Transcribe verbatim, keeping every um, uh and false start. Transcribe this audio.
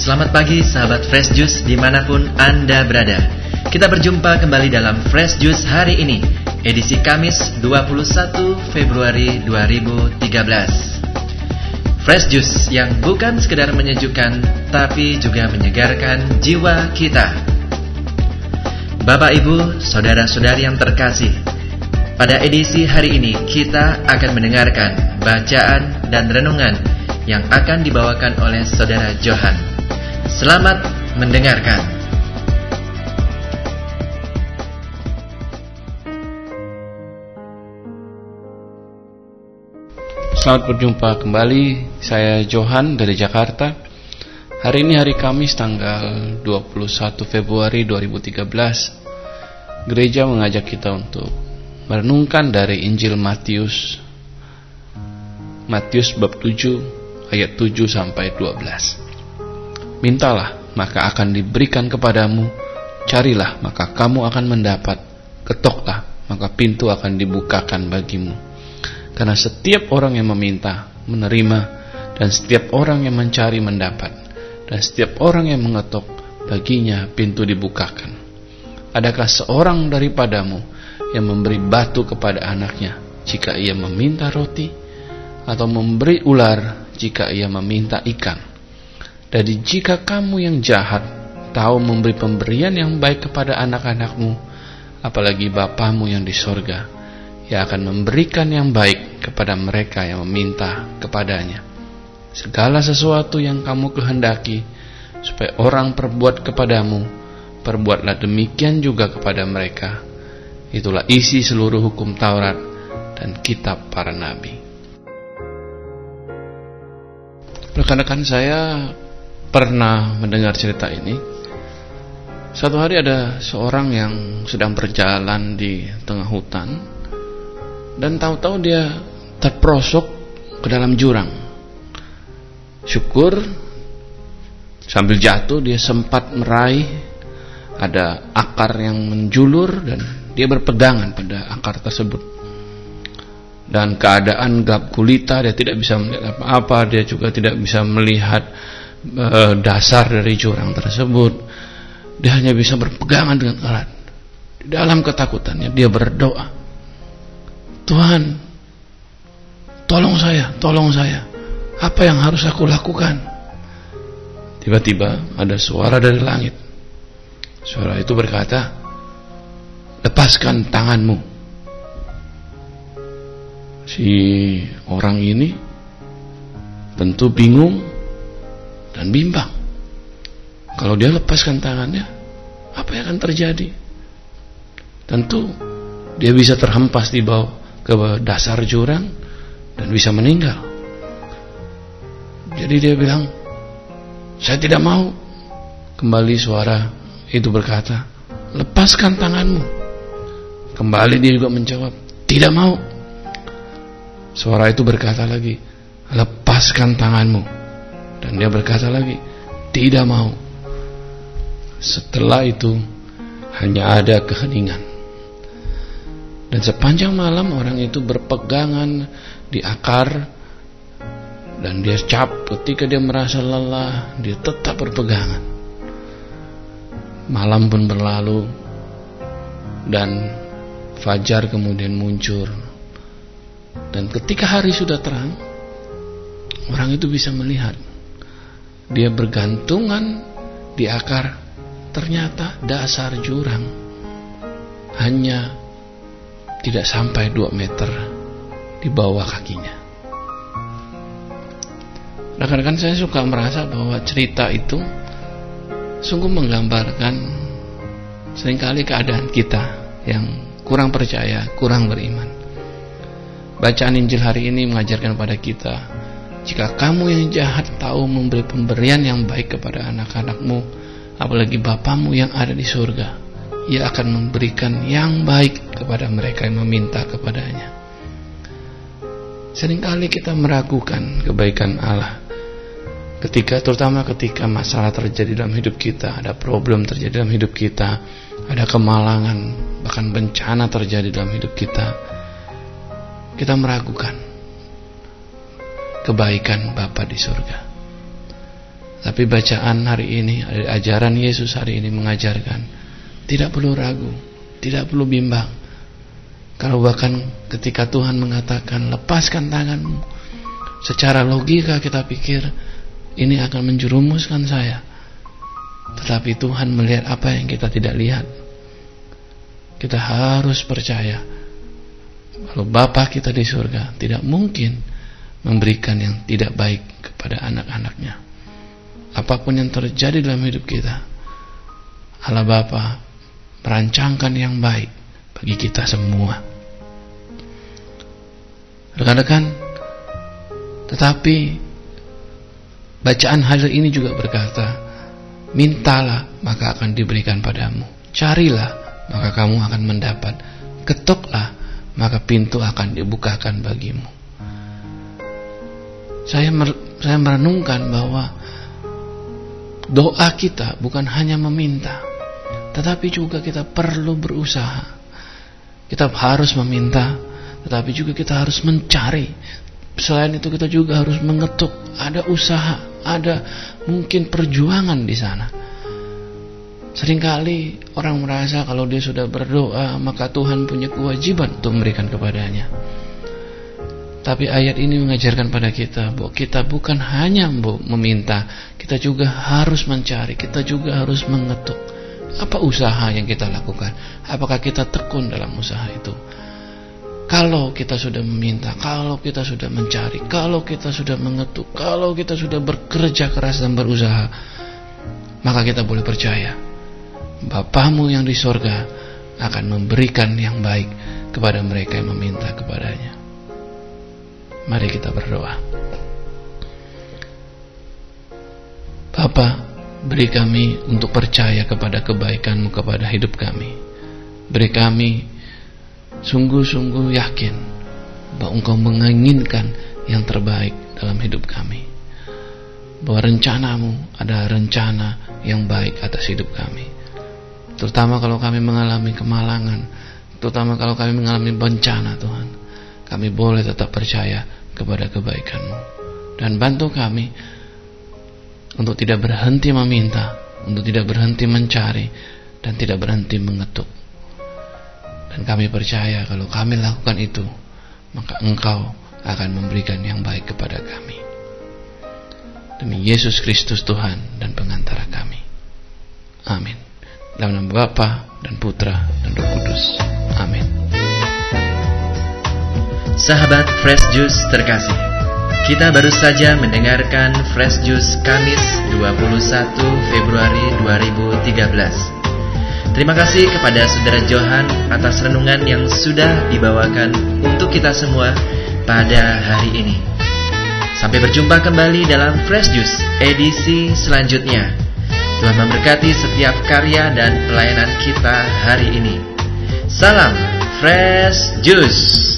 Selamat pagi sahabat Fresh Juice dimanapun Anda berada. Kita berjumpa kembali dalam Fresh Juice hari ini, edisi Kamis dua puluh satu Februari dua ribu tiga belas. Fresh Juice yang bukan sekedar menyejukkan, tapi juga menyegarkan jiwa kita. Bapak Ibu, saudara-saudari yang terkasih, pada edisi hari ini kita akan mendengarkan bacaan dan renungan yang akan dibawakan oleh Saudara Johan. Selamat mendengarkan. Selamat berjumpa kembali, saya Johan dari Jakarta. Hari ini hari Kamis tanggal dua puluh satu Februari dua ribu tiga belas. Gereja mengajak kita untuk merenungkan dari Injil Matius Matius bab tujuh ayat tujuh sampai dua belas. Mintalah, maka akan diberikan kepadamu. Carilah, maka kamu akan mendapat. Ketoklah, maka pintu akan dibukakan bagimu. Karena setiap orang yang meminta, menerima, dan setiap orang yang mencari, mendapat. Dan setiap orang yang mengetok, baginya pintu dibukakan. Adakah seorang daripadamu yang memberi batu kepada anaknya jika ia meminta roti, atau memberi ular jika ia meminta ikan? Jadi jika kamu yang jahat tahu memberi pemberian yang baik kepada anak-anakmu, apalagi Bapamu yang di sorga, Ia akan memberikan yang baik kepada mereka yang meminta kepadanya. Segala sesuatu yang kamu kehendaki supaya orang perbuat kepadamu, perbuatlah demikian juga kepada mereka. Itulah isi seluruh hukum Taurat dan kitab para nabi. Rekan-rekan, saya pernah mendengar cerita ini. Satu hari ada seorang yang sedang berjalan di tengah hutan, dan tahu-tahu dia terperosok ke dalam jurang. Syukur, sambil jatuh dia sempat meraih ada akar yang menjulur, dan dia berpegangan pada akar tersebut. Dan keadaan gelap gulita, dia tidak bisa melihat apa-apa, dia juga tidak bisa melihat e, dasar dari jurang tersebut. Dia hanya bisa berpegangan dengan erat. Di dalam ketakutannya dia berdoa, Tuhan, tolong saya, tolong saya. Apa yang harus aku lakukan? Tiba-tiba ada suara dari langit. Suara itu berkata, lepaskan tanganmu. Si orang ini tentu bingung dan bimbang. Kalau dia lepaskan tangannya, apa yang akan terjadi? Tentu dia bisa terhempas di bawah ke dasar jurang dan bisa meninggal. Jadi dia bilang, saya tidak mau. Kembali suara itu berkata, lepaskan tanganmu. Kembali dia juga menjawab, tidak mau. Suara itu berkata lagi, lepaskan tanganmu. Dan dia berkata lagi, tidak mau. Setelah itu hanya ada keheningan. Dan sepanjang malam orang itu berpegangan di akar, dan dia cap. Ketika dia merasa lelah, dia tetap berpegangan. Malam pun berlalu, dan fajar kemudian muncul. Dan ketika hari sudah terang, orang itu bisa melihat dia bergantungan di akar. Ternyata dasar jurang hanya tidak sampai dua meter di bawah kakinya. Rekan-rekan, saya suka merasa bahwa cerita itu sungguh menggambarkan seringkali keadaan kita yang kurang percaya, kurang beriman. Bacaan Injil hari ini mengajarkan pada kita, jika kamu yang jahat tahu memberi pemberian yang baik kepada anak-anakmu, apalagi Bapamu yang ada di surga, Ia akan memberikan yang baik kepada mereka yang meminta kepadanya. Seringkali kita meragukan kebaikan Allah, ketika terutama ketika masalah terjadi dalam hidup kita, ada problem terjadi dalam hidup kita, ada kemalangan, bahkan bencana terjadi dalam hidup kita. Kita meragukan kebaikan Bapa di surga. Tapi bacaan hari ini, ajaran Yesus hari ini mengajarkan tidak perlu ragu, tidak perlu bimbang. Kalau bahkan ketika Tuhan mengatakan lepaskan tanganmu, secara logika kita pikir ini akan menjerumuskan saya. Tetapi Tuhan melihat apa yang kita tidak lihat. Kita harus percaya kalau Bapa kita di surga tidak mungkin memberikan yang tidak baik kepada anak-anaknya. Apapun yang terjadi dalam hidup kita, Allah Bapa merancangkan yang baik bagi kita semua. Rekan-rekan, tetapi bacaan hari ini juga berkata, mintalah maka akan diberikan padamu, carilah maka kamu akan mendapat, ketoklah maka pintu akan dibukakan bagimu. Saya mer- saya merenungkan bahwa doa kita bukan hanya meminta, tetapi juga kita perlu berusaha. Kita harus meminta, tetapi juga kita harus mencari. Selain itu kita juga harus mengetuk. Ada usaha, ada mungkin perjuangan di sana. Seringkali orang merasa kalau dia sudah berdoa maka Tuhan punya kewajiban untuk memberikan kepadanya. Tapi ayat ini mengajarkan pada kita bahwa kita bukan hanya meminta, kita juga harus mencari, kita juga harus mengetuk. Apa usaha yang kita lakukan? Apakah kita tekun dalam usaha itu? Kalau kita sudah meminta, kalau kita sudah mencari, kalau kita sudah mengetuk, kalau kita sudah bekerja keras dan berusaha, maka kita boleh percaya Bapamu yang di sorga akan memberikan yang baik kepada mereka yang meminta kepadanya. Mari kita berdoa. Bapa, beri kami untuk percaya kepada kebaikan-Mu kepada hidup kami. Beri kami sungguh-sungguh yakin bahwa Engkau menginginkan yang terbaik dalam hidup kami. Bahwa rencana-Mu adalah rencana yang baik atas hidup kami. Terutama kalau kami mengalami kemalangan, terutama kalau kami mengalami bencana, Tuhan. Kami boleh tetap percaya kepada kebaikan-Mu. Dan bantu kami untuk tidak berhenti meminta, untuk tidak berhenti mencari, dan tidak berhenti mengetuk. Dan kami percaya kalau kami lakukan itu, maka Engkau akan memberikan yang baik kepada kami. Demi Yesus Kristus Tuhan dan pengantara kami. Amin. Dalam nama Bapa dan Putra dan Roh Kudus. Amin. Sahabat Fresh Juice terkasih, kita baru saja mendengarkan Fresh Juice Kamis dua puluh satu Februari dua ribu tiga belas. Terima kasih kepada Saudara Johan atas renungan yang sudah dibawakan untuk kita semua pada hari ini. Sampai berjumpa kembali dalam Fresh Juice edisi selanjutnya. Tuhan memberkati setiap karya dan pelayanan kita hari ini. Salam Fresh Juice.